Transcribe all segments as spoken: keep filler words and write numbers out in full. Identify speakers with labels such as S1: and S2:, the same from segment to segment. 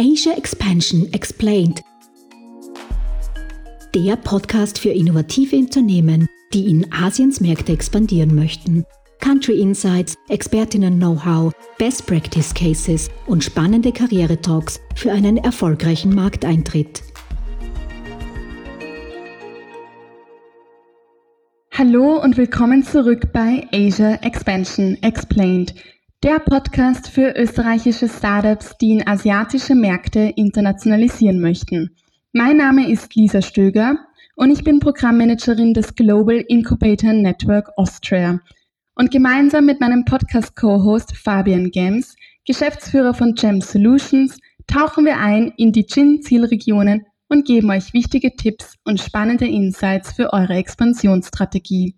S1: Asia Expansion Explained. Der Podcast für innovative Unternehmen, die in Asiens Märkte expandieren möchten. Country Insights, Expertinnen-Know-how, Best Practice Cases und spannende Karriere-Talks für einen erfolgreichen Markteintritt.
S2: Hallo und willkommen zurück bei Asia Expansion Explained, der Podcast für österreichische Startups, die in asiatische Märkte internationalisieren möchten. Mein Name ist Lisa Stöger und ich bin Programmmanagerin des Global Incubator Network Austria. Und gemeinsam mit meinem Podcast-Co-Host Fabian Gems, Geschäftsführer von Gem Solutions, tauchen wir ein in die G I N-Zielregionen und geben euch wichtige Tipps und spannende Insights für eure Expansionsstrategie.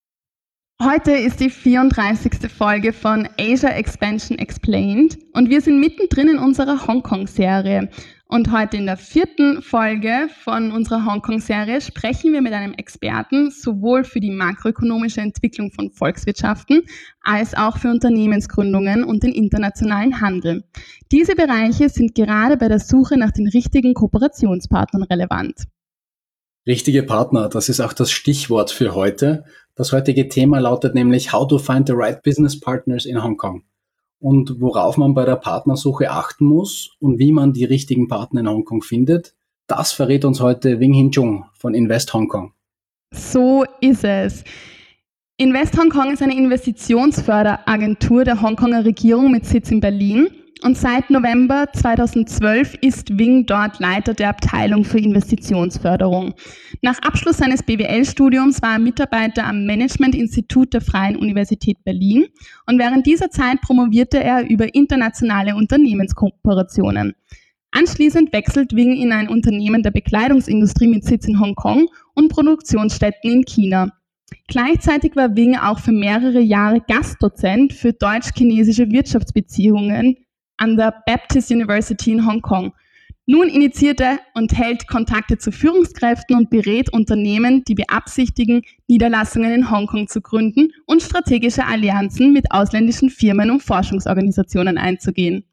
S2: Heute ist die vierunddreißigste Folge von Asia Expansion Explained und wir sind mittendrin in unserer Hongkong-Serie. Und heute in der vierten Folge von unserer Hongkong-Serie sprechen wir mit einem Experten sowohl für die makroökonomische Entwicklung von Volkswirtschaften als auch für Unternehmensgründungen und den internationalen Handel. Diese Bereiche sind gerade bei der Suche nach den richtigen Kooperationspartnern relevant.
S3: Richtige Partner, das ist auch das Stichwort für heute. Das heutige Thema lautet nämlich How to find the right business partners in Hong Kong. Und worauf man bei der Partnersuche achten muss und wie man die richtigen Partner in Hongkong findet, das verrät uns heute Wing-Hin Chung von Invest Hong Kong.
S2: So ist es. Invest Hong Kong ist eine Investitionsförderagentur der Hongkonger Regierung mit Sitz in Berlin. Und seit November zweitausendzwölf ist Wing dort Leiter der Abteilung für Investitionsförderung. Nach Abschluss seines B W L-Studiums war er Mitarbeiter am Management-Institut der Freien Universität Berlin und während dieser Zeit promovierte er über internationale Unternehmenskooperationen. Anschließend wechselt Wing in ein Unternehmen der Bekleidungsindustrie mit Sitz in Hongkong und Produktionsstätten in China. Gleichzeitig war Wing auch für mehrere Jahre Gastdozent für deutsch-chinesische Wirtschaftsbeziehungen an der Baptist University in Hongkong. Nun initiiert er und hält Kontakte zu Führungskräften und berät Unternehmen, die beabsichtigen, Niederlassungen in Hongkong zu gründen und strategische Allianzen mit ausländischen Firmen und Forschungsorganisationen einzugehen.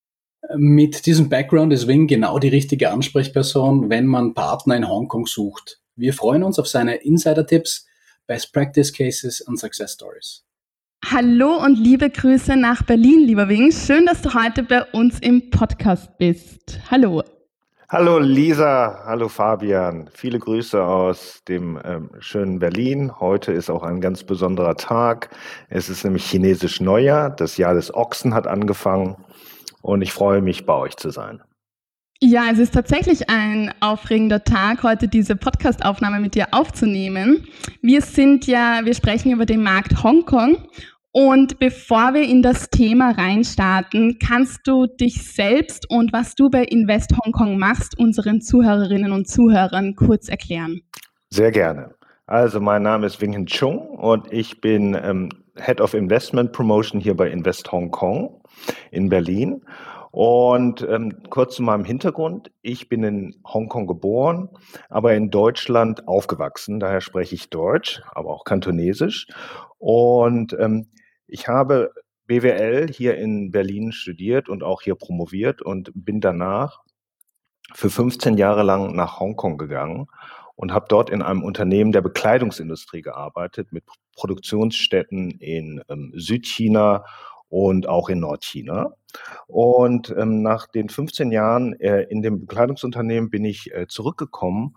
S3: Mit diesem Background ist Wing genau die richtige Ansprechperson, wenn man Partner in Hongkong sucht. Wir freuen uns auf seine Insider-Tipps, Best Practice Cases und Success Stories.
S2: Hallo und liebe Grüße nach Berlin, lieber Wing. Schön, dass du heute bei uns im Podcast bist. Hallo.
S4: Hallo Lisa, hallo Fabian. Viele Grüße aus dem ähm, schönen Berlin. Heute ist auch ein ganz besonderer Tag. Es ist nämlich chinesisch Neujahr. Das Jahr des Ochsen hat angefangen und ich freue mich, bei euch zu sein.
S2: Ja, es ist tatsächlich ein aufregender Tag, heute diese Podcast-Aufnahme mit dir aufzunehmen. Wir sind ja, wir sprechen über den Markt Hongkong und bevor wir in das Thema reinstarten, kannst du dich selbst und was du bei Invest Hongkong machst, unseren Zuhörerinnen und Zuhörern kurz erklären?
S4: Sehr gerne. Also mein Name ist Wing-Hin Chung und ich bin ähm, Head of Investment Promotion hier bei Invest Hongkong in Berlin. Und ähm, kurz zu meinem Hintergrund. Ich bin in Hongkong geboren, aber in Deutschland aufgewachsen. Daher spreche ich Deutsch, aber auch Kantonesisch. Und ähm, ich habe B W L hier in Berlin studiert und auch hier promoviert und bin danach für fünfzehn Jahre lang nach Hongkong gegangen und habe dort in einem Unternehmen der Bekleidungsindustrie gearbeitet mit Produktionsstätten in ähm, Südchina und auch in Nordchina. Und ähm, nach den fünfzehn Jahren äh, in dem Bekleidungsunternehmen bin ich äh, zurückgekommen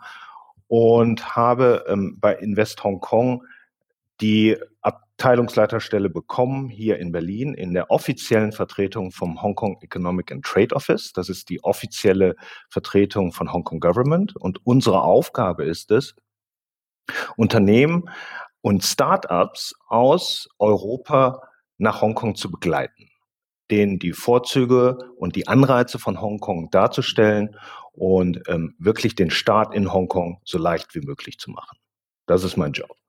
S4: und habe ähm, bei Invest Hongkong die Abteilungsleiterstelle bekommen, hier in Berlin, in der offiziellen Vertretung vom Hong Kong Economic and Trade Office. Das ist die offizielle Vertretung von Hong Kong Government. Und unsere Aufgabe ist es, Unternehmen und Start-ups aus Europa nach Hongkong zu begleiten, denen die Vorzüge und die Anreize von Hongkong darzustellen und ähm, wirklich den Start in Hongkong so leicht wie möglich zu machen. Das ist mein Job.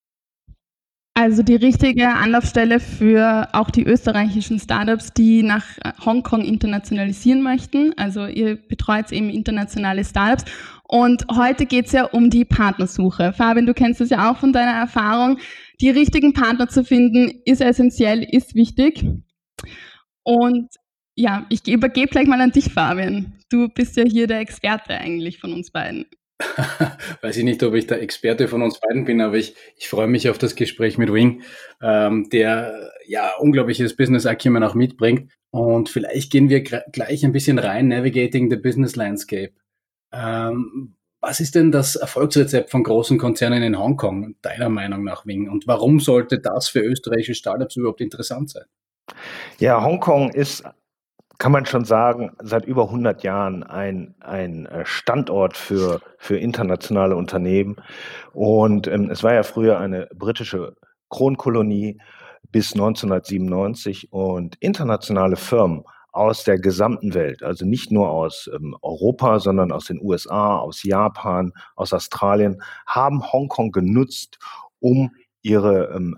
S2: Also die richtige Anlaufstelle für auch die österreichischen Startups, die nach Hongkong internationalisieren möchten. Also ihr betreut eben internationale Startups. Und heute geht es ja um die Partnersuche. Fabian, du kennst das ja auch von deiner Erfahrung. Die richtigen Partner zu finden, ist essentiell, ist wichtig. Und Ja, ich übergebe gleich mal an dich, Fabian. Du bist ja hier der Experte eigentlich von uns beiden.
S3: Weiß ich nicht, ob ich der Experte von uns beiden bin, aber ich, ich freue mich auf das Gespräch mit Wing, ähm, der ja unglaubliches Business Acumen auch mitbringt. Und vielleicht gehen wir gr- gleich ein bisschen rein, navigating the business landscape. Ähm, was ist denn das Erfolgsrezept von großen Konzernen in Hongkong, deiner Meinung nach, Wing? Und warum sollte das für österreichische Startups überhaupt interessant sein?
S4: Ja, Hongkong ist, kann man schon sagen, seit über hundert Jahren ein, ein äh, Standort für, für internationale Unternehmen. Und ähm, es war ja früher eine britische Kronkolonie bis neunzehnhundertsiebenundneunzig und internationale Firmen aus der gesamten Welt, also nicht nur aus ähm, Europa, sondern aus den U S A, aus Japan, aus Australien, haben Hongkong genutzt, um ihre ähm,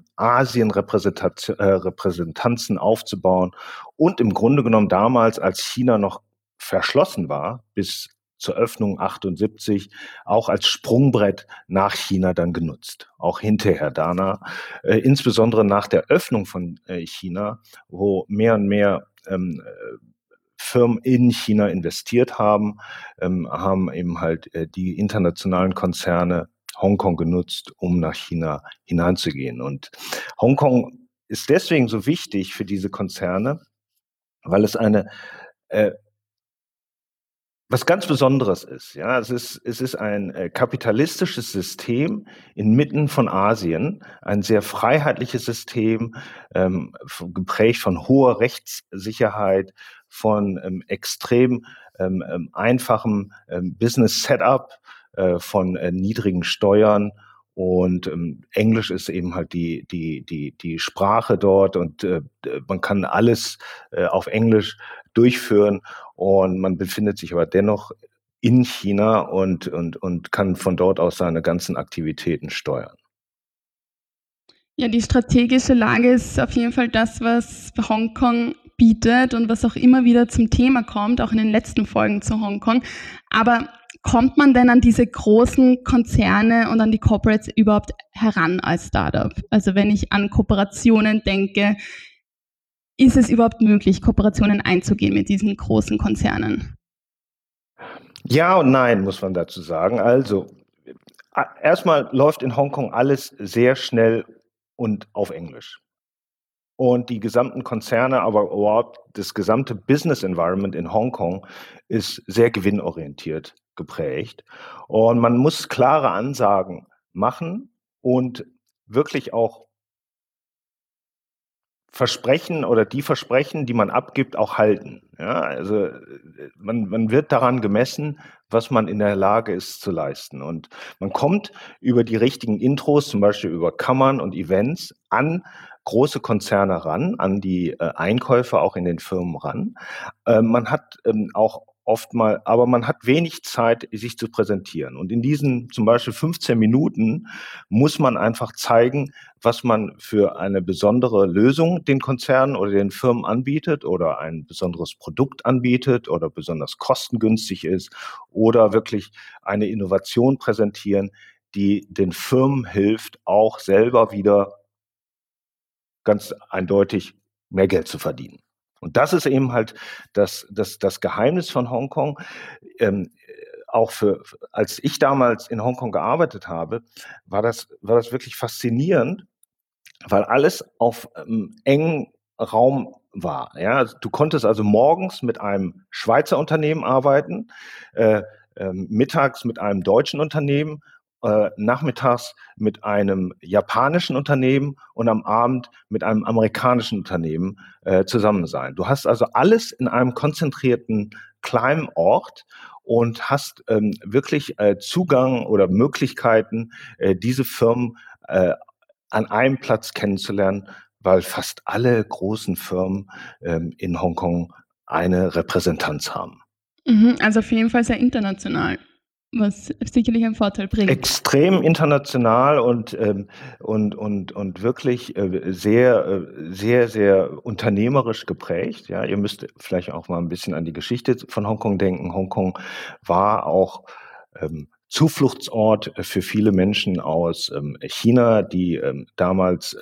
S4: Asien-Repräsentanzen aufzubauen und im Grunde genommen damals, als China noch verschlossen war, bis zur Öffnung achtundsiebzig, auch als Sprungbrett nach China dann genutzt. Auch hinterher danach, äh, insbesondere nach der Öffnung von äh, China, wo mehr und mehr ähm, äh, Firmen in China investiert haben, ähm, haben eben halt äh, die internationalen Konzerne Hongkong genutzt, um nach China hineinzugehen. Und Hongkong ist deswegen so wichtig für diese Konzerne, weil es eine äh, was ganz Besonderes ist. Ja, es ist, es ist ein äh, kapitalistisches System inmitten von Asien, ein sehr freiheitliches System, ähm, f- geprägt von hoher Rechtssicherheit, von ähm, extrem ähm, ähm, einfachem ähm, Business Setup, äh, von äh, niedrigen Steuern. Und ähm, Englisch ist eben halt die, die, die, die Sprache dort und äh, man kann alles äh, auf Englisch durchführen. Und man befindet sich aber dennoch in China und, und, und kann von dort aus seine ganzen Aktivitäten steuern.
S2: Ja, die strategische Lage ist auf jeden Fall das, was Hongkong bietet und was auch immer wieder zum Thema kommt, auch in den letzten Folgen zu Hongkong. Aber kommt man denn an diese großen Konzerne und an die Corporates überhaupt heran als Startup? Also wenn ich an Kooperationen denke, ist es überhaupt möglich, Kooperationen einzugehen mit diesen großen Konzernen?
S4: Ja und nein, muss man dazu sagen. Also, a- erstmal läuft in Hongkong alles sehr schnell und auf Englisch. Und die gesamten Konzerne, aber überhaupt das gesamte Business Environment in Hongkong ist sehr gewinnorientiert geprägt. Und man muss klare Ansagen machen und wirklich auch Versprechen oder die Versprechen, die man abgibt, auch halten. Ja, also äh, man, man wird daran gemessen, was man in der Lage ist zu leisten. Und man kommt über die richtigen Intros, zum Beispiel über Kammern und Events, an große Konzerne ran, an die äh, Einkäufer auch in den Firmen ran. Äh, man hat ähm, auch oft mal, aber man hat wenig Zeit, sich zu präsentieren. Und in diesen zum Beispiel fünfzehn Minuten muss man einfach zeigen, was man für eine besondere Lösung den Konzernen oder den Firmen anbietet oder ein besonderes Produkt anbietet oder besonders kostengünstig ist oder wirklich eine Innovation präsentieren, die den Firmen hilft, auch selber wieder ganz eindeutig mehr Geld zu verdienen. Und das ist eben halt das, das, das Geheimnis von Hongkong. Ähm, auch für, als ich damals in Hongkong gearbeitet habe, war das, war das wirklich faszinierend, weil alles auf ähm, engen Raum war. Ja, also du konntest also morgens mit einem Schweizer Unternehmen arbeiten, äh, äh, mittags mit einem deutschen Unternehmen, äh, nachmittags mit einem japanischen Unternehmen und am Abend mit einem amerikanischen Unternehmen äh, zusammen sein. Du hast also alles in einem konzentrierten kleinen Ort und hast ähm, wirklich äh, Zugang oder Möglichkeiten, äh, diese Firmen äh, an einem Platz kennenzulernen, weil fast alle großen Firmen ähm, in Hongkong eine Repräsentanz haben.
S2: Mhm, also auf jeden Fall sehr international, was sicherlich einen Vorteil bringt.
S4: Extrem international und, ähm, und, und, und wirklich äh, sehr, äh, sehr, sehr unternehmerisch geprägt. Ja, ihr müsst vielleicht auch mal ein bisschen an die Geschichte von Hongkong denken. Hongkong war auch ähm, Zufluchtsort für viele Menschen aus ähm, China, die ähm, damals äh,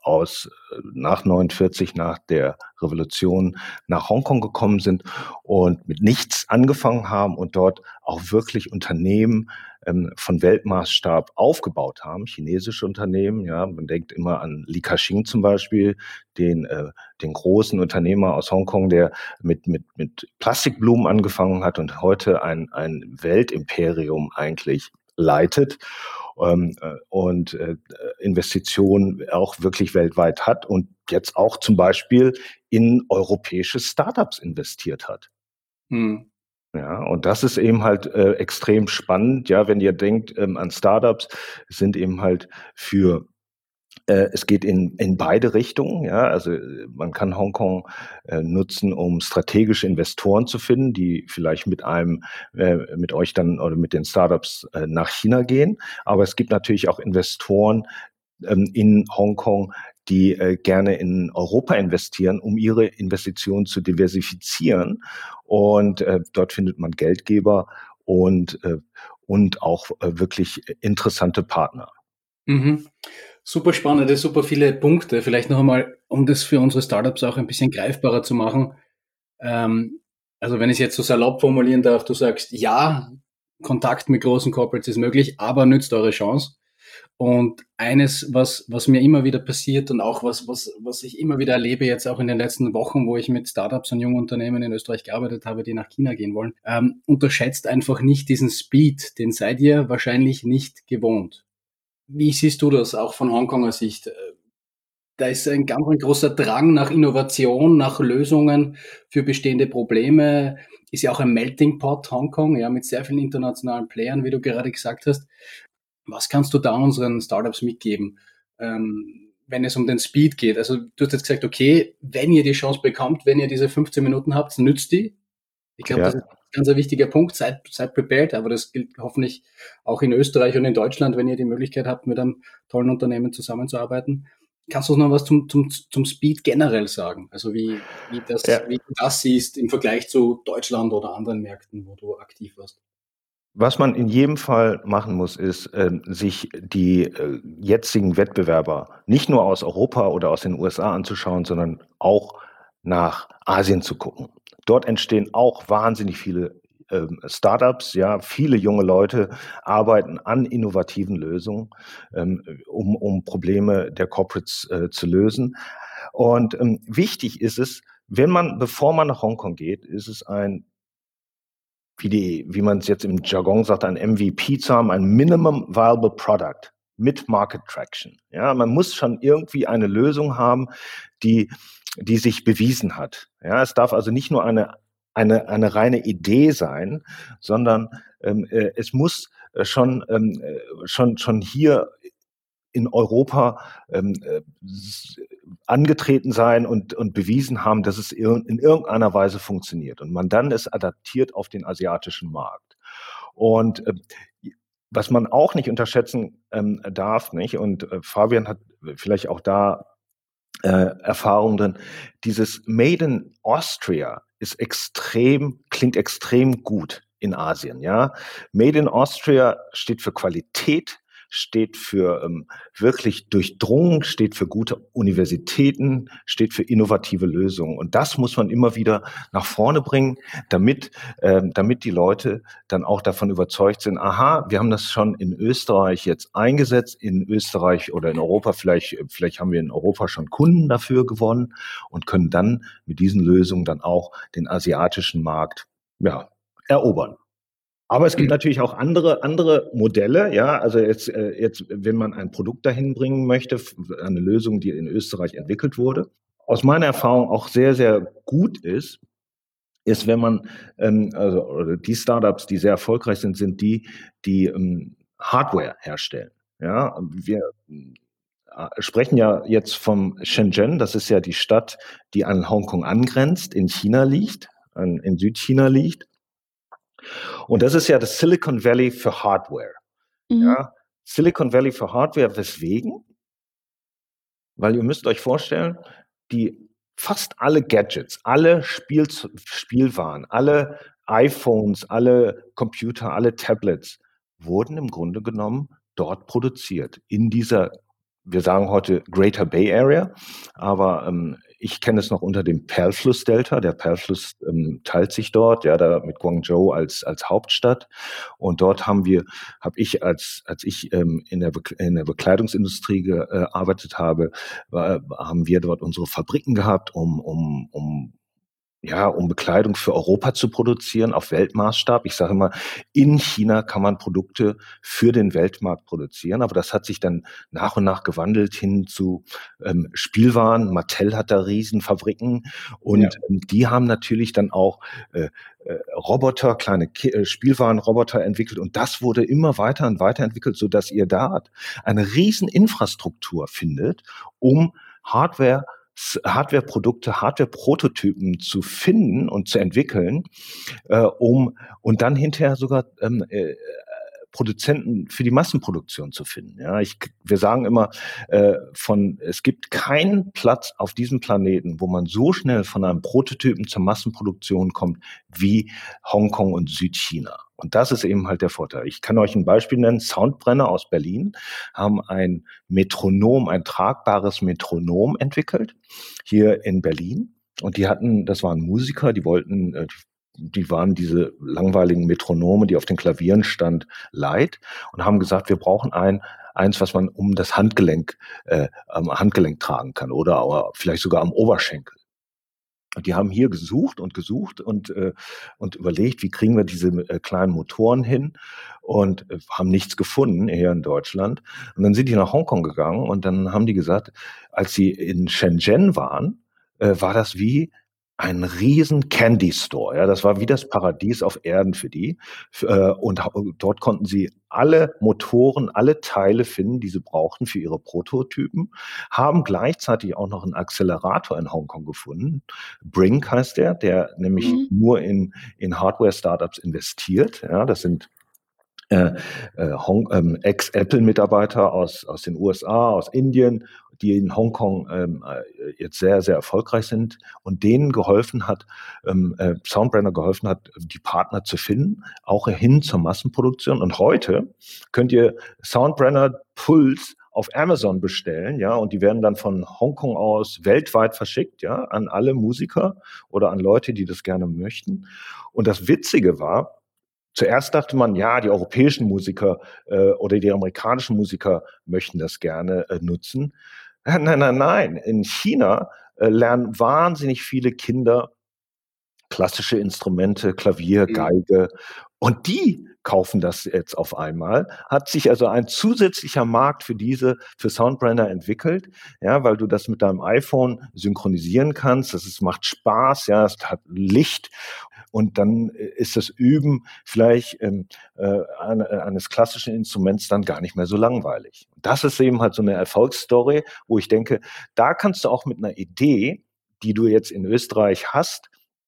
S4: aus nach neunundvierzig, nach der Revolution nach Hongkong gekommen sind und mit nichts angefangen haben und dort auch wirklich Unternehmen ähm, von Weltmaßstab aufgebaut haben, chinesische Unternehmen. Ja, man denkt immer an Li Ka-shing zum Beispiel, den, äh, den großen Unternehmer aus Hongkong, der mit, mit, mit Plastikblumen angefangen hat und heute ein, ein Weltimperium eigentlich leitet ähm, äh, und äh, Investitionen auch wirklich weltweit hat und jetzt auch zum Beispiel in europäische Startups investiert hat.
S3: Hm.
S4: Ja, und das ist eben halt äh, extrem spannend, ja, wenn ihr denkt ähm, an Startups, sind eben halt für äh, es geht in, in beide Richtungen, ja, also äh, man kann Hongkong äh, nutzen, um strategische Investoren zu finden, die vielleicht mit einem, äh, mit euch dann oder mit den Startups äh, nach China gehen. Aber es gibt natürlich auch Investoren ähm, in Hongkong, die äh, gerne in Europa investieren, um ihre Investitionen zu diversifizieren. Und äh, dort findet man Geldgeber und, äh, und auch äh, wirklich interessante Partner.
S3: Mhm. Super spannende, super viele Punkte. Vielleicht noch einmal, um das für unsere Startups auch ein bisschen greifbarer zu machen. Ähm, also wenn ich es jetzt so salopp formulieren darf, du sagst, ja, Kontakt mit großen Corporates ist möglich, aber nützt eure Chance. Und eines, was, was mir immer wieder passiert und auch was, was, was ich immer wieder erlebe, jetzt auch in den letzten Wochen, wo ich mit Startups und jungen Unternehmen in Österreich gearbeitet habe, die nach China gehen wollen, ähm, unterschätzt einfach nicht diesen Speed, den seid ihr wahrscheinlich nicht gewohnt. Wie siehst du das auch von Hongkonger Sicht? Da ist ein ganz ein großer Drang nach Innovation, nach Lösungen für bestehende Probleme. Ist ja auch ein Melting Pot, Hongkong, ja, mit sehr vielen internationalen Playern, wie du gerade gesagt hast. Was kannst du da unseren Startups mitgeben, ähm, wenn es um den Speed geht? Also du hast jetzt gesagt, okay, wenn ihr die Chance bekommt, wenn ihr diese fünfzehn Minuten habt, nützt die. Ich glaube,
S4: Ja.
S3: das ist ein ganz ein wichtiger Punkt. Seid, seid prepared, aber das gilt hoffentlich auch in Österreich und in Deutschland, wenn ihr die Möglichkeit habt, mit einem tollen Unternehmen zusammenzuarbeiten. Kannst du uns noch was zum, zum, zum Speed generell sagen? Also wie, wie, das,
S4: Ja.
S3: wie du das siehst im Vergleich zu Deutschland oder anderen Märkten, wo du aktiv warst?
S4: Was man in jedem Fall machen muss, ist, ähm, sich die äh, jetzigen Wettbewerber nicht nur aus Europa oder aus den U S A anzuschauen, sondern auch nach Asien zu gucken. Dort entstehen auch wahnsinnig viele ähm, Startups, ja, viele junge Leute arbeiten an innovativen Lösungen, ähm, um, um Probleme der Corporates äh, zu lösen. Und ähm, wichtig ist es, wenn man, bevor man nach Hongkong geht, ist es ein wie die, wie man es jetzt im Jargon sagt, ein M V P zu haben, ein Minimum Viable Product mit Market Traction. Ja, man muss schon irgendwie eine Lösung haben, die, die sich bewiesen hat. Ja, es darf also nicht nur eine, eine, eine reine Idee sein, sondern ähm, äh, es muss äh, schon, ähm, äh, schon, schon hier in Europa ähm, äh, angetreten sein und, und bewiesen haben, dass es ir in irgendeiner Weise funktioniert und man dann es adaptiert auf den asiatischen Markt. Und äh, was man auch nicht unterschätzen ähm, darf, nicht? Und äh, Fabian hat vielleicht auch da äh, Erfahrung drin, dieses Made in Austria ist extrem, klingt extrem gut in Asien, ja. Made in Austria steht für Qualität, steht für ähm, wirklich durchdrungen, steht für gute Universitäten, steht für innovative Lösungen. Und das muss man immer wieder nach vorne bringen, damit, ähm, damit die Leute dann auch davon überzeugt sind, aha, wir haben das schon in Österreich jetzt eingesetzt, in Österreich oder in Europa, vielleicht, vielleicht haben wir in Europa schon Kunden dafür gewonnen und können dann mit diesen Lösungen dann auch den asiatischen Markt, ja, erobern. Aber es gibt natürlich auch andere, andere Modelle, ja, also jetzt, äh, jetzt, wenn man ein Produkt dahin bringen möchte, eine Lösung, die in Österreich entwickelt wurde, aus meiner Erfahrung auch sehr, sehr gut ist, ist, wenn man, ähm, also oder die Startups, die sehr erfolgreich sind, sind die, die ähm, Hardware herstellen. Ja, wir äh, sprechen ja jetzt vom Shenzhen, das ist ja die Stadt, die an Hongkong angrenzt, in China liegt, an, in Südchina liegt. Und das ist ja das Silicon Valley für Hardware.
S2: Mhm.
S4: Ja, Silicon Valley für Hardware, weswegen? Weil ihr müsst euch vorstellen, die fast alle Gadgets, alle Spiel, Spielwaren, alle iPhones, alle Computer, alle Tablets wurden im Grunde genommen dort produziert, in dieser wir sagen heute Greater Bay Area, aber ähm, ich kenne es noch unter dem Perlflussdelta. Der Perlfluss ähm, teilt sich dort, ja, da mit Guangzhou als als Hauptstadt. Und dort haben wir, habe ich als als ich ähm, in der Be in der Bekleidungsindustrie gearbeitet habe, äh, haben wir dort unsere Fabriken gehabt, um um um ja, um Bekleidung für Europa zu produzieren auf Weltmaßstab. Ich sage immer, in China kann man Produkte für den Weltmarkt produzieren, aber das hat sich dann nach und nach gewandelt hin zu ähm, Spielwaren. Mattel hat da Riesenfabriken und
S3: Ja.
S4: ähm, die haben natürlich dann auch äh, äh, Roboter, kleine Ki äh, Spielwarenroboter entwickelt und das wurde immer weiter und weiter entwickelt, sodass ihr da eine Rieseninfrastruktur findet, um Hardware Hardware-Produkte, Hardware-Prototypen zu finden und zu entwickeln, äh, um und dann hinterher sogar ähm, äh, Produzenten für die Massenproduktion zu finden. Ja, ich, wir sagen immer, äh, von es gibt keinen Platz auf diesem Planeten, wo man so schnell von einem Prototypen zur Massenproduktion kommt wie Hongkong und Südchina. Und das ist eben halt der Vorteil. Ich kann euch ein Beispiel nennen. Soundbrenner aus Berlin haben ein Metronom, ein tragbares Metronom entwickelt, hier in Berlin. Und die hatten, das waren Musiker, die wollten, äh, die waren diese langweiligen Metronome, die auf den Klavieren stand, leid und haben gesagt, wir brauchen ein, eins, was man um das Handgelenk, äh, am Handgelenk tragen kann oder aber vielleicht sogar am Oberschenkel. Und die haben hier gesucht und gesucht und, äh, und überlegt, wie kriegen wir diese äh, kleinen Motoren hin und äh, haben nichts gefunden hier in Deutschland. Und dann sind die nach Hongkong gegangen und dann haben die gesagt, als sie in Shenzhen waren, äh, war das wie ein riesen Candy Store. Ja, das war wie das Paradies auf Erden für die. F- äh, Und ha- dort konnten sie alle Motoren, alle Teile finden, die sie brauchten für ihre Prototypen, haben gleichzeitig auch noch einen Accelerator in Hongkong gefunden. Brink heißt der, der nämlich
S2: Mhm.
S4: nur in, in Hardware-Startups investiert. Ja, das sind äh, äh, Hong, ähm, Ex-Apple-Mitarbeiter aus, aus den U S A, aus Indien, die in Hongkong ähm, äh, jetzt sehr, sehr erfolgreich sind und denen geholfen hat, ähm, äh, Soundbrenner geholfen hat, die Partner zu finden, auch hin zur Massenproduktion. Und heute könnt ihr Soundbrenner Pulse auf Amazon bestellen, ja, und die werden dann von Hongkong aus weltweit verschickt, ja, an alle Musiker oder an Leute, die das gerne möchten. Und das Witzige war, zuerst dachte man, ja, die europäischen Musiker äh, oder die amerikanischen Musiker möchten das gerne äh, nutzen. Nein, nein, nein, nein. In China äh, lernen wahnsinnig viele Kinder klassische Instrumente, Klavier,
S3: Mhm.
S4: Geige. Und die kaufen das jetzt auf einmal. Hat sich also ein zusätzlicher Markt für diese, für Soundbrenner entwickelt, ja, weil du das mit deinem iPhone synchronisieren kannst. Das ist, macht Spaß, ja, es hat Licht. Und dann ist das Üben vielleicht ähm, äh, eines klassischen Instruments dann gar nicht mehr so langweilig. Das ist eben halt so eine Erfolgsstory, wo ich denke, da kannst du auch mit einer Idee, die du jetzt in Österreich hast,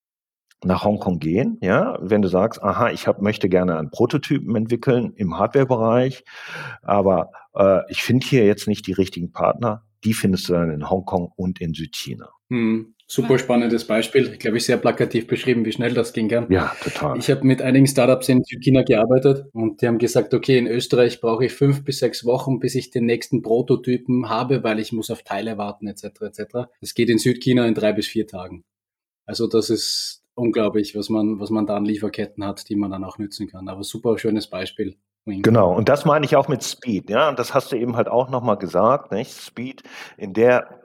S4: nach Hongkong gehen, ja, wenn du sagst, aha, ich hab, möchte gerne einen Prototypen entwickeln im Hardware-Bereich, aber äh, ich finde hier jetzt nicht die richtigen Partner, die findest du dann in Hongkong und in Südchina.
S3: Hm, super spannendes Beispiel. Ich glaube, ich sehr plakativ beschrieben, wie schnell das ging gern.
S4: Ja, total.
S3: Ich habe mit einigen Startups in Südchina gearbeitet und die haben gesagt, okay, in Österreich brauche ich fünf bis sechs Wochen, bis ich den nächsten Prototypen habe, weil ich muss auf Teile warten et cetera et cetera. Das geht in Südchina in drei bis vier Tagen. Also das ist unglaublich, was man, was man da an Lieferketten hat, die man dann auch nützen kann. Aber super schönes Beispiel.
S4: Genau, und das meine ich auch mit Speed, ja, und das hast du eben halt auch nochmal gesagt, nicht? Speed, in der,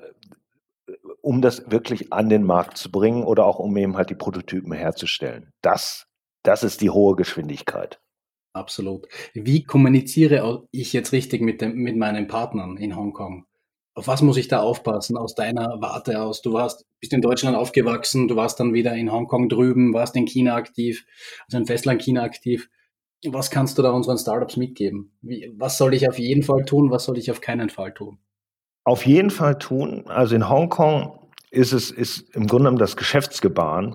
S4: um das wirklich an den Markt zu bringen oder auch um eben halt die Prototypen herzustellen. Das, das ist die hohe Geschwindigkeit.
S3: Absolut. Wie kommuniziere ich jetzt richtig mit dem, mit meinen Partnern in Hongkong? Auf was muss ich da aufpassen aus deiner Warte aus? Du warst, bist in Deutschland aufgewachsen, du warst dann wieder in Hongkong drüben, warst in China aktiv, also in Festland China aktiv. Was kannst du da unseren Startups mitgeben? Wie, was soll ich auf jeden Fall tun? Was soll ich auf keinen Fall tun?
S4: Auf jeden Fall tun. Also in Hongkong ist es, ist im Grunde genommen das Geschäftsgebaren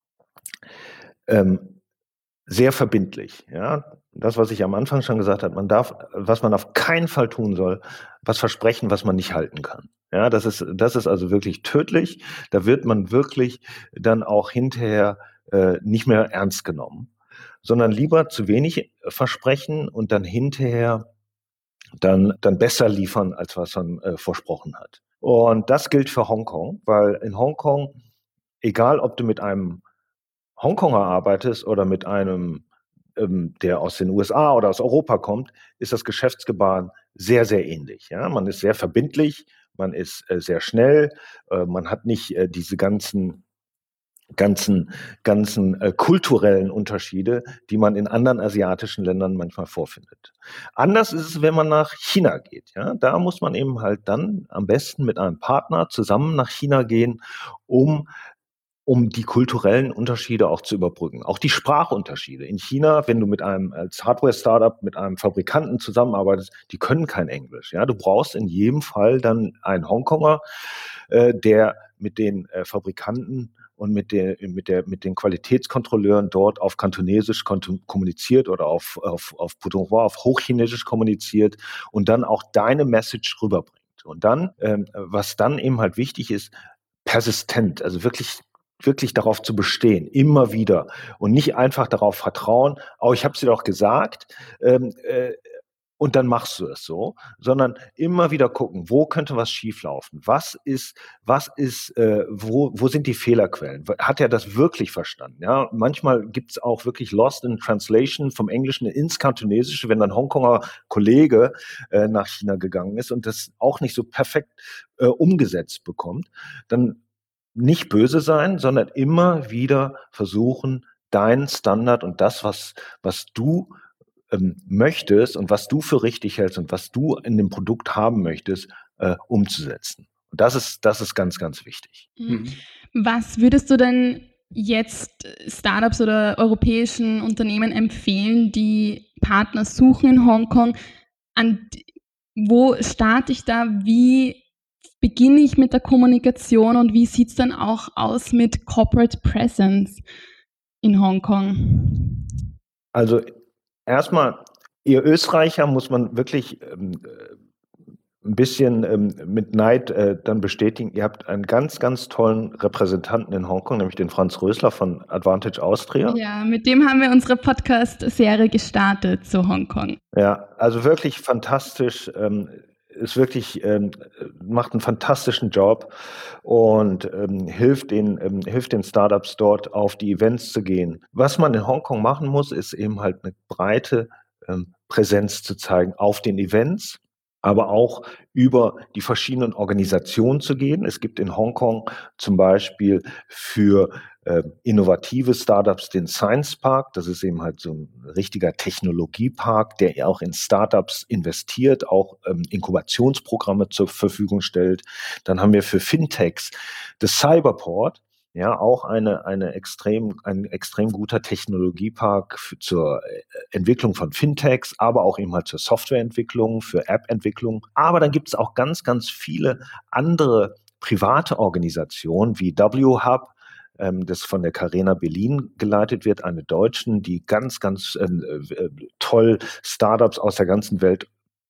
S4: ähm, sehr verbindlich. Ja, das, was ich am Anfang schon gesagt habe, man darf, was man auf keinen Fall tun soll, was versprechen, was man nicht halten kann. Ja, das ist, das ist also wirklich tödlich. Da wird man wirklich dann auch hinterher äh, nicht mehr ernst genommen, sondern lieber zu wenig versprechen und dann hinterher dann, dann besser liefern, als was man äh, versprochen hat. Und das gilt für Hongkong, weil in Hongkong, egal ob du mit einem Hongkonger arbeitest oder mit einem, ähm, der aus den U S A oder aus Europa kommt, ist das Geschäftsgebaren sehr, sehr ähnlich. Ja? Man ist sehr verbindlich, man ist äh, sehr schnell, äh, man hat nicht äh, diese ganzen ganzen, ganzen äh, kulturellen Unterschiede, die man in anderen asiatischen Ländern manchmal vorfindet. Anders ist es, wenn man nach China geht. Ja? Da muss man eben halt dann am besten mit einem Partner zusammen nach China gehen, um um die kulturellen Unterschiede auch zu überbrücken. Auch die Sprachunterschiede. In China, wenn du mit einem als Hardware-Startup mit einem Fabrikanten zusammenarbeitest, die können kein Englisch. Ja, du brauchst in jedem Fall dann einen Hongkonger, äh, der mit den äh, Fabrikanten und mit der, mit der, mit den Qualitätskontrolleuren dort auf Kantonesisch kommuniziert oder auf, auf, auf Putonghua, auf Hochchinesisch kommuniziert und dann auch deine Message rüberbringt. Und dann, ähm, was dann eben halt wichtig ist, persistent, also wirklich wirklich darauf zu bestehen, immer wieder und nicht einfach darauf vertrauen, oh, ich habe es dir doch gesagt, ähm, äh, und dann machst du es so, sondern immer wieder gucken, wo könnte was schieflaufen? Was ist, was ist, äh, wo, wo sind die Fehlerquellen? Hat er das wirklich verstanden? Ja, manchmal gibt's auch wirklich Lost in Translation vom Englischen ins Kantonesische, wenn ein Hongkonger Kollege äh, nach China gegangen ist und das auch nicht so perfekt äh, umgesetzt bekommt, dann nicht böse sein, sondern immer wieder versuchen, deinen Standard und das, was, was du ähm, möchtest und was du für richtig hältst und was du in dem Produkt haben möchtest, äh, umzusetzen. Und das ist, das ist ganz, ganz wichtig.
S2: Mhm. Was würdest du denn jetzt Startups oder europäischen Unternehmen empfehlen, die Partner suchen in Hongkong? An, wo starte ich da? Wie beginne ich mit der Kommunikation und wie sieht es dann auch aus mit Corporate Presence in Hongkong?
S4: Also erstmal, ihr Österreicher muss man wirklich ähm, ein bisschen ähm, mit Neid äh, dann bestätigen. Ihr habt einen ganz, ganz tollen Repräsentanten in Hongkong, nämlich den Franz Rösler von Advantage Austria.
S2: Ja, mit dem haben wir unsere Podcast-Serie gestartet zu Hongkong.
S4: Ja, also wirklich fantastisch. Ähm, ist wirklich, ähm, macht einen fantastischen Job und ähm, hilft den, ähm, hilft den Startups dort auf die Events zu gehen. Was man in Hongkong machen muss, ist eben halt eine breite ähm, Präsenz zu zeigen auf den Events, aber auch über die verschiedenen Organisationen zu gehen. Es gibt in Hongkong zum Beispiel für äh, innovative Startups den Science Park. Das ist eben halt so ein richtiger Technologiepark, der auch in Startups investiert, auch ähm, Inkubationsprogramme zur Verfügung stellt. Dann haben wir für Fintechs das Cyberport. Ja, auch eine, eine extrem, ein extrem guter Technologiepark für, zur Entwicklung von Fintechs, aber auch eben halt zur Softwareentwicklung, für App-Entwicklung. Aber dann gibt es auch ganz, ganz viele andere private Organisationen wie W-Hub, ähm, das von der Carena Berlin geleitet wird, eine Deutschen, die ganz, ganz äh, toll Startups aus der ganzen Welt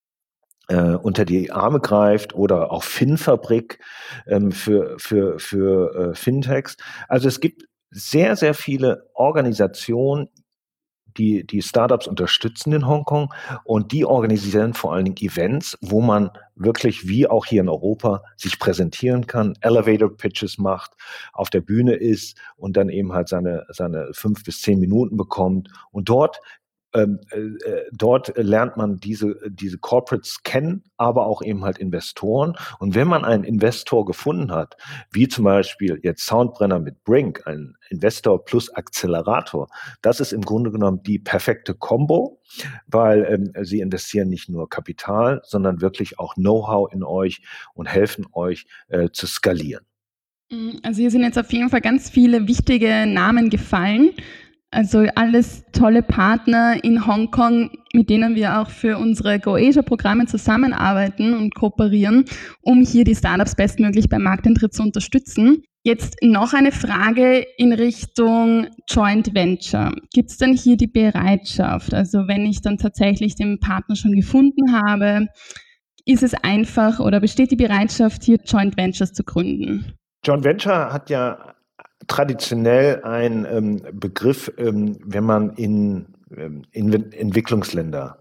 S4: Äh, unter die Arme greift oder auch Finfabrik ähm, für, für, für äh, Fintechs. Also es gibt sehr, sehr viele Organisationen, die die Startups unterstützen in Hongkong und die organisieren vor allen Dingen Events, wo man wirklich wie auch hier in Europa sich präsentieren kann, Elevator Pitches macht, auf der Bühne ist und dann eben halt seine, seine fünf bis zehn Minuten bekommt und dort Ähm, äh, dort lernt man diese, diese Corporates kennen, aber auch eben halt Investoren. Und wenn man einen Investor gefunden hat, wie zum Beispiel jetzt Soundbrenner mit Brink, ein Investor plus Accelerator, das ist im Grunde genommen die perfekte Kombo, weil ähm, sie investieren nicht nur Kapital, sondern wirklich auch Know-how in euch und helfen euch äh, zu skalieren.
S2: Also hier sind jetzt auf jeden Fall ganz viele wichtige Namen gefallen. Also alles tolle Partner in Hongkong, mit denen wir auch für unsere GoAsia-Programme zusammenarbeiten und kooperieren, um hier die Startups bestmöglich beim Markteintritt zu unterstützen. Jetzt noch eine Frage in Richtung Joint Venture. Gibt es denn hier die Bereitschaft? Also wenn ich dann tatsächlich den Partner schon gefunden habe, ist es einfach oder besteht die Bereitschaft, hier Joint Ventures zu gründen?
S4: Joint Venture hat ja traditionell ein ähm, Begriff, ähm, wenn man in, ähm, in Entwicklungsländer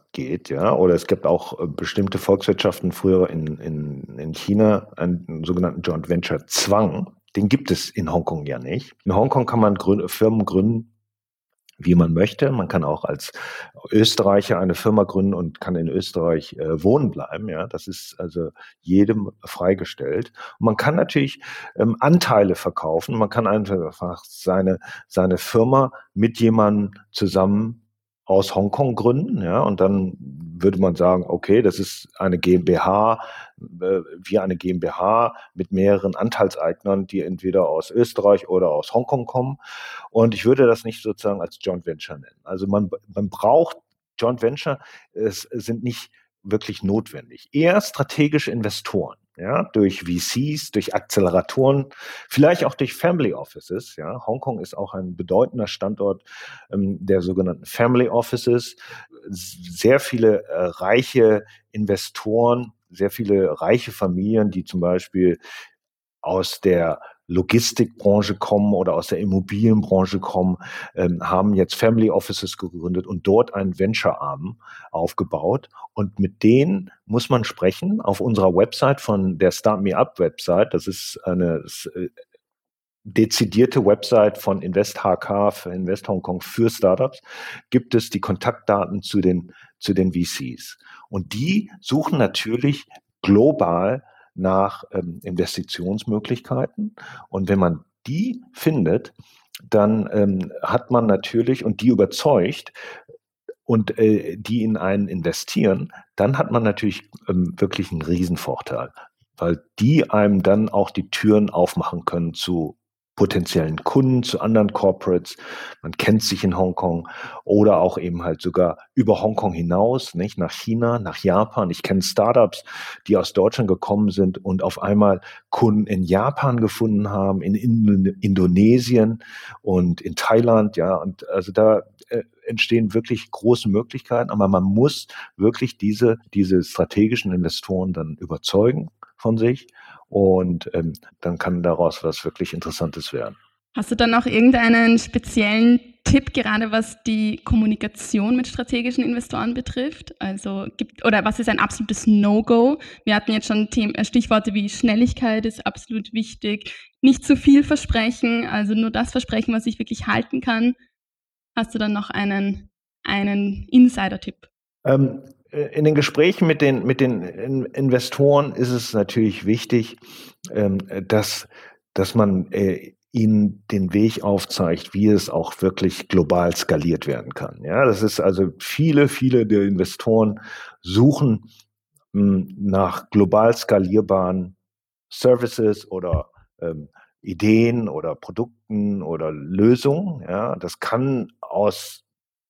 S4: geht, ja, oder es gibt auch äh, bestimmte Volkswirtschaften, früher in, in, in China, einen sogenannten Joint Venture Zwang. Den gibt es in Hongkong ja nicht. In Hongkong kann man grün, Firmen gründen, wie man möchte. Man kann auch als Österreicher eine Firma gründen und kann in Österreich äh, wohnen bleiben. Ja, das ist also jedem freigestellt. Und man kann natürlich ähm, Anteile verkaufen. Man kann einfach seine, seine Firma mit jemandem zusammen aus Hongkong gründen, ja, und dann würde man sagen, okay, das ist eine GmbH, äh, wie eine GmbH mit mehreren Anteilseignern, die entweder aus Österreich oder aus Hongkong kommen. Und ich würde das nicht sozusagen als Joint Venture nennen. Also man, man braucht Joint Venture, es sind nicht wirklich notwendig. Eher strategische Investoren, ja, durch V Cs, durch Acceleratoren, vielleicht auch durch Family Offices. Ja. Hongkong ist auch ein bedeutender Standort ähm, der sogenannten Family Offices. Sehr viele äh, reiche Investoren, sehr viele reiche Familien, die zum Beispiel aus der Logistikbranche kommen oder aus der Immobilienbranche kommen, ähm, haben jetzt Family Offices gegründet und dort einen Venture-Arm aufgebaut. Und mit denen muss man sprechen auf unserer Website von der Start Me Up Website. Das ist eine äh, dezidierte Website von Invest H K, für Invest Hongkong für Startups, gibt es die Kontaktdaten zu den, zu den V Cs. Und die suchen natürlich global nach ähm, Investitionsmöglichkeiten. Und wenn man die findet, dann ähm, hat man natürlich und die überzeugt und äh, die in einen investieren, dann hat man natürlich ähm, wirklich einen Riesenvorteil, weil die einem dann auch die Türen aufmachen können zu potenziellen Kunden, zu anderen Corporates. Man kennt sich in Hongkong oder auch eben halt sogar über Hongkong hinaus, nicht nach China, nach Japan. Ich kenne Startups, die aus Deutschland gekommen sind und auf einmal Kunden in Japan gefunden haben, in Indo- Indonesien und in Thailand. Ja, und also da äh, entstehen wirklich große Möglichkeiten, aber man muss wirklich diese, diese strategischen Investoren dann überzeugen von sich. Und ähm, dann kann daraus was wirklich Interessantes werden.
S2: Hast du dann noch irgendeinen speziellen Tipp, gerade was die Kommunikation mit strategischen Investoren betrifft? Also gibt, oder was ist ein absolutes No-Go? Wir hatten jetzt schon Themen, Stichworte wie Schnelligkeit ist absolut wichtig, nicht zu viel versprechen, also nur das versprechen, was ich wirklich halten kann. Hast du dann noch einen, einen Insider-Tipp?
S4: Ähm, In den Gesprächen mit den, mit den Investoren ist es natürlich wichtig, ähm, dass, dass man äh, ihnen den Weg aufzeigt, wie es auch wirklich global skaliert werden kann. Ja, das ist also viele, viele der Investoren suchen mh, nach global skalierbaren Services oder ähm, Ideen oder Produkten oder Lösungen. Ja, das kann aus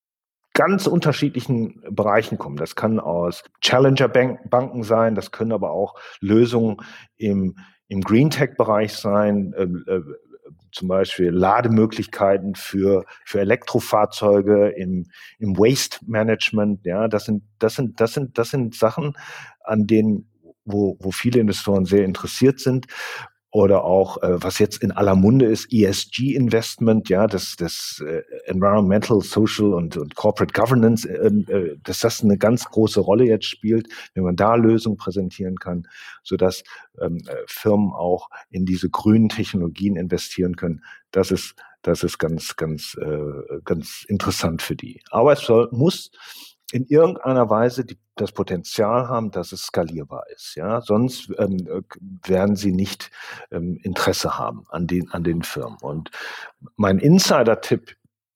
S4: ganz unterschiedlichen Bereichen kommen. Das kann aus Challenger-Banken sein, das können aber auch Lösungen im, im Green-Tech-Bereich sein, äh, äh, zum Beispiel Lademöglichkeiten für, für Elektrofahrzeuge im, im Waste-Management. Ja, das sind, das sind, das sind, das sind Sachen, an denen, wo, wo viele Investoren sehr interessiert sind. Oder auch, äh, was jetzt in aller Munde ist, E S G-Investment, ja, das, das äh, Environmental, Social und, und Corporate Governance, äh, äh, dass das eine ganz große Rolle jetzt spielt, wenn man da Lösungen präsentieren kann, sodass ähm, Firmen auch in diese grünen Technologien investieren können. Das ist, das ist ganz, ganz, äh, ganz interessant für die. Aber es soll, muss in irgendeiner Weise die, das Potenzial haben, dass es skalierbar ist. Ja, sonst ähm, werden sie nicht ähm, Interesse haben an den an den Firmen. Und mein Insider-Tipp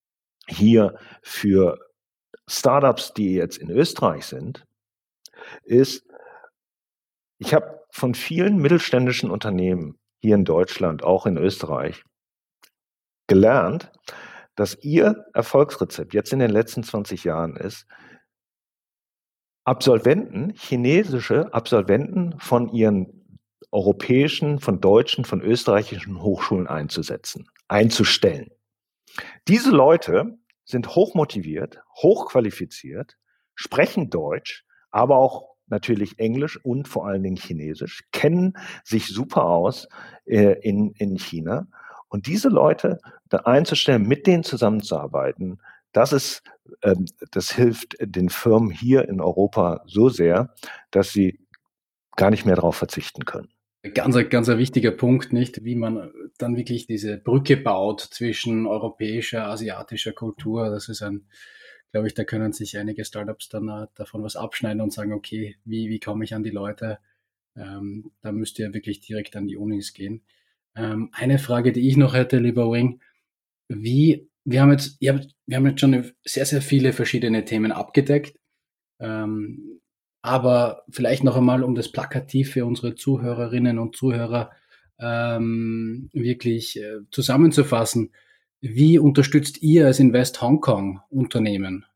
S4: hier für Startups, die jetzt in Österreich sind, ist: Ich habe von vielen mittelständischen Unternehmen hier in Deutschland, auch in Österreich, gelernt, dass ihr Erfolgsrezept jetzt in den letzten zwanzig Jahren ist, Absolventen, chinesische Absolventen von ihren europäischen, von deutschen, von österreichischen Hochschulen einzusetzen, einzustellen. Diese Leute sind hochmotiviert, hochqualifiziert, sprechen Deutsch, aber auch natürlich Englisch und vor allen Dingen Chinesisch, kennen sich super aus äh, in, in China. Und diese Leute da einzustellen, mit denen zusammenzuarbeiten, das ist, ähm, das hilft den Firmen hier in Europa so sehr, dass sie gar nicht mehr darauf verzichten können.
S3: Ganz, ganz ein wichtiger Punkt, nicht, wie man dann wirklich diese Brücke baut zwischen europäischer, asiatischer Kultur. Das ist ein, glaube ich, da können sich einige Startups dann uh, davon was abschneiden und sagen, okay, wie, wie komme ich an die Leute? Ähm, da müsst ihr wirklich direkt an die Unis gehen. Ähm, eine Frage, die ich noch hätte, lieber Wing, wie, wir haben jetzt, ihr habt, wir haben jetzt schon sehr, sehr viele verschiedene Themen abgedeckt. Ähm, Aber vielleicht noch einmal, um das plakativ für unsere Zuhörerinnen und Zuhörer ähm, wirklich äh, zusammenzufassen. Wie unterstützt ihr als Invest Hong Kong Unternehmen?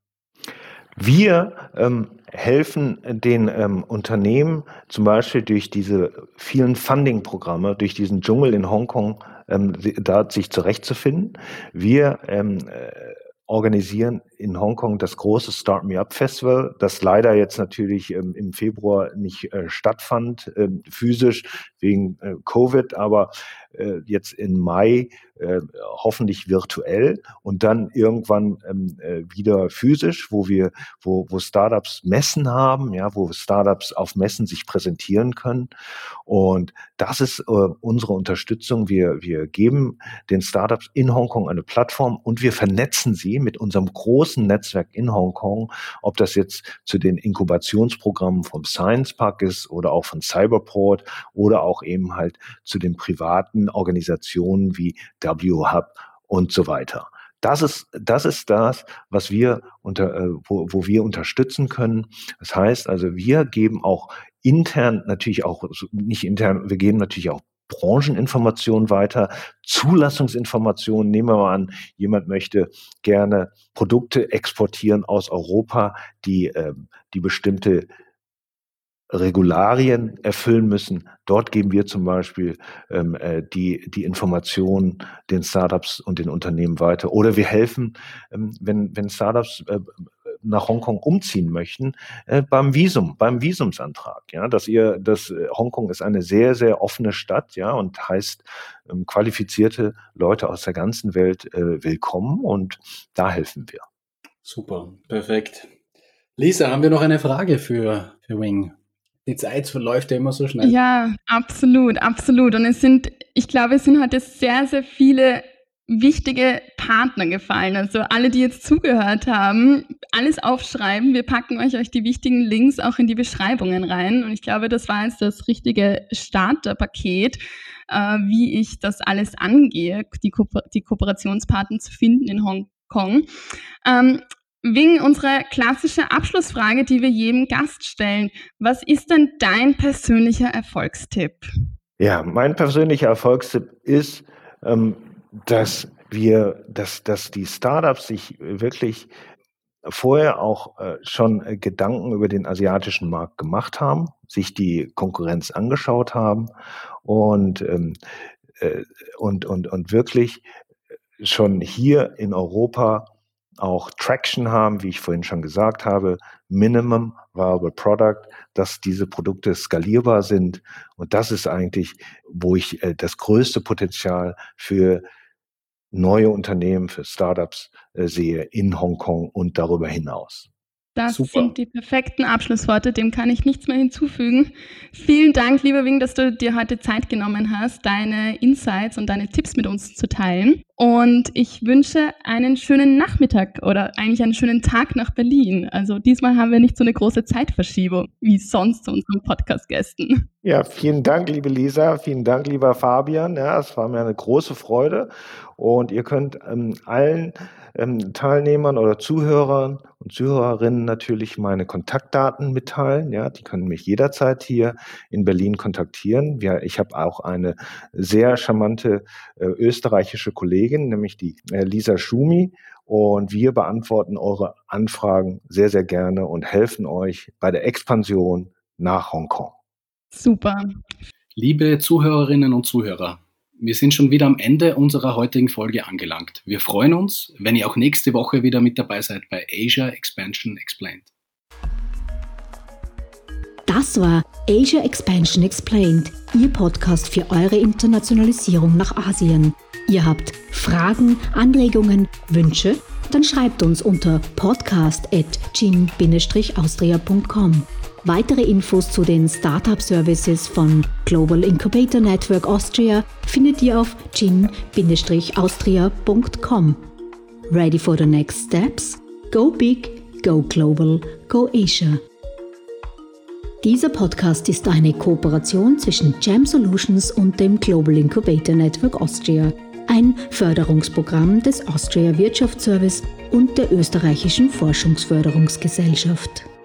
S4: Wir ähm, helfen den ähm, Unternehmen zum Beispiel durch diese vielen Funding-Programme, durch diesen Dschungel in Hongkong, ähm, da sich zurechtzufinden. Wir ähm, äh, organisieren in Hongkong das große Start Me Up Festival, das leider jetzt natürlich ähm, im Februar nicht äh, stattfand, äh, physisch wegen äh, Covid, aber äh, jetzt im Mai äh, hoffentlich virtuell und dann irgendwann ähm, äh, wieder physisch, wo wir, wo, wo Startups Messen haben, ja, wo Startups auf Messen sich präsentieren können. Und das ist äh, unsere Unterstützung. Wir, wir geben den Startups in Hongkong eine Plattform und wir vernetzen sie mit unserem großen Netzwerk in Hongkong, ob das jetzt zu den Inkubationsprogrammen vom Science Park ist oder auch von Cyberport oder auch eben halt zu den privaten Organisationen wie W Hub und so weiter. Das ist, das ist das, was wir unter, äh, wo, wo wir unterstützen können. Das heißt also, wir geben auch intern natürlich auch, nicht intern, wir geben natürlich auch Brancheninformationen weiter, Zulassungsinformationen. Nehmen wir mal an, jemand möchte gerne Produkte exportieren aus Europa, die, äh, die bestimmte Regularien erfüllen müssen. Dort geben wir zum Beispiel ähm, äh, die, die Informationen den Startups und den Unternehmen weiter. Oder wir helfen, ähm, wenn, wenn Startups äh, nach Hongkong umziehen möchten, äh, beim Visum, beim Visumsantrag. Ja, dass ihr, das äh, Hongkong ist eine sehr, sehr offene Stadt, ja, und heißt ähm, qualifizierte Leute aus der ganzen Welt äh, willkommen und da helfen wir.
S3: Super, perfekt. Lisa, haben wir noch eine Frage für, für Wing? Die Zeit verläuft ja immer so schnell.
S2: Ja, absolut, absolut. Und es sind, ich glaube, es sind heute sehr, sehr viele wichtige Partner gefallen. Also alle, die jetzt zugehört haben, alles aufschreiben. Wir packen euch, euch die wichtigen Links auch in die Beschreibungen rein. Und ich glaube, das war jetzt das richtige Starterpaket, äh, wie ich das alles angehe, die, Ko- die Kooperationspartner zu finden in Hongkong. Ähm, Wing, unsere klassische Abschlussfrage, die wir jedem Gast stellen. Was ist denn dein persönlicher Erfolgstipp?
S4: Ja, mein persönlicher Erfolgstipp ist, ähm, dass wir, dass, dass die Startups sich wirklich vorher auch äh, schon äh, Gedanken über den asiatischen Markt gemacht haben, sich die Konkurrenz angeschaut haben und, ähm, äh, und, und, und wirklich schon hier in Europa auch Traction haben, wie ich vorhin schon gesagt habe, Minimum Viable Product, dass diese Produkte skalierbar sind. Und das ist eigentlich, wo ich äh, das größte Potenzial für neue Unternehmen, für Startups äh, sehe in Hongkong und darüber hinaus.
S2: Das
S3: Super.
S2: sind die perfekten Abschlussworte, dem kann ich nichts mehr hinzufügen. Vielen Dank, lieber Wing, dass du dir heute Zeit genommen hast, deine Insights und deine Tipps mit uns zu teilen. Und ich wünsche einen schönen Nachmittag oder eigentlich einen schönen Tag nach Berlin. Also diesmal haben wir nicht so eine große Zeitverschiebung wie sonst zu unseren Podcast-Gästen.
S4: Ja, vielen Dank, liebe Lisa, vielen Dank, lieber Fabian. Ja, es war mir eine große Freude und ihr könnt ähm, allen ähm, Teilnehmern oder Zuhörern und Zuhörerinnen natürlich meine Kontaktdaten mitteilen. Ja, die können mich jederzeit hier in Berlin kontaktieren. Ja, ich habe auch eine sehr charmante äh, österreichische Kollegin, nämlich die äh, Lisa Schumi. Und wir beantworten eure Anfragen sehr, sehr gerne und helfen euch bei der Expansion nach Hongkong.
S2: Super.
S3: Liebe Zuhörerinnen und Zuhörer, wir sind schon wieder am Ende unserer heutigen Folge angelangt. Wir freuen uns, wenn ihr auch nächste Woche wieder mit dabei seid bei Asia Expansion Explained.
S1: Das war Asia Expansion Explained, Ihr Podcast für eure Internationalisierung nach Asien. Ihr habt Fragen, Anregungen, Wünsche? Dann schreibt uns unter podcast at gin Bindestrich austria punkt com. Weitere Infos zu den Startup-Services von Global Incubator Network Austria findet ihr auf gin Bindestrich austria punkt com. Ready for the next steps? Go big, go global, go Asia. Dieser Podcast ist eine Kooperation zwischen Jam Solutions und dem Global Incubator Network Austria, ein Förderungsprogramm des Austria Wirtschaftsservice und der österreichischen Forschungsförderungsgesellschaft.